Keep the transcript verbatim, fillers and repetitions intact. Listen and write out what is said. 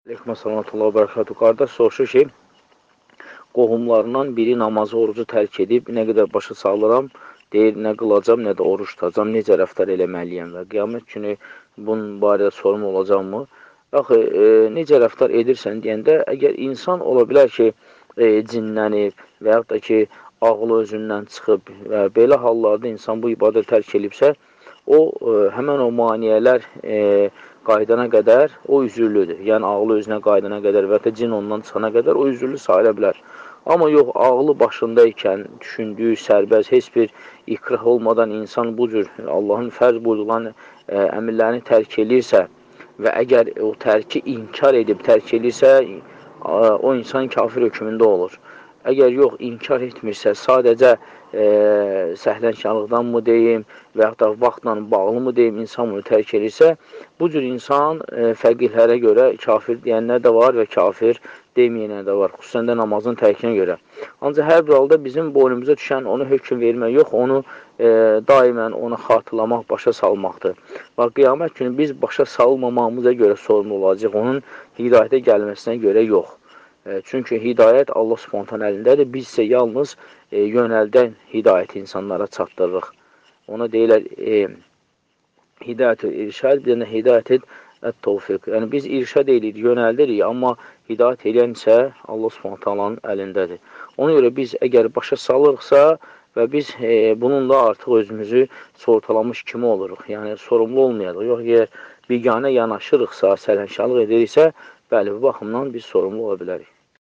Aleyküm salatullah və bərəkatuhu. Qardaş soruşur ki, qohumlarından biri namazı, orucu tərk edib, nə qədər başa salıram, deyir, nə qılacam, nə də oruç tutacam, necə rəftar eləməliyəm və qiyamət günü bunun barədə sorum olacaqmı? Yaxı, e, necə rəftar edirsən deyəndə, əgər insan ola bilər ki, e, cinlənib və yaxud da ki, ağlı özündən çıxıb və belə hallarda insan bu ibadə tərk edibsə, o, e, həmən o maniyələr e, qaydana qədər o üzürlüdür. Yəni, ağlı özünə qaydana qədər və ya cin ondan çıxana qədər o üzürlü sayıla bilər. Amma yox, ağlı başındaykən, düşündüyü, sərbəz, heç bir ikrah olmadan insan bu cür Allahın fərz buyurulan ə, əmirlərini tərk edirsə və əgər o tərki inkar edib tərk edirsə, ə, o insan kafir hökmündə olur. Əgər yox, inkar etmirsə, sadəcə e, səhlənkarlıqdan mı deyim və yaxud da vaxtla bağlı mı deyim, insan bunu tərk edirsə, bu cür insan e, fəqihlərə görə kafir deyənlər də var və kafir deməyənlər də var, xüsusən də namazın tərkinə görə. Ancaq hər bir halda bizim boynumuza düşən onu hökm vermək yox, onu e, daimən onu xatırlamaq, başa salmaqdır. Bax, qiyamət günü biz başa salmamamıza görə sorumlu olacaq, onun hidayətə gəlməsinə görə yox. Çünki hidayət Allah Subhanahu əlindədir. Biz isə yalnız e, yönəldən hidayəti insanlara çatdırırıq. Ona deyirlər e, hidayət-ül irşad, bir də hidayət-ül tövfiq. Yəni biz irşad edirik, yönəldirik, amma hidayət edən isə Allah Subhanahu əlindədir. Ona görə biz əgər başa salırıqsa və biz e, bununla artıq özümüzü sortalamış kimi oluruq. Yəni sorumlu olmayacaq. Yox, əgər biganə yanaşırıqsa, sərhənşalıq ediriksə, bəli, bu baxımdan biz sorumlu ola bilərik.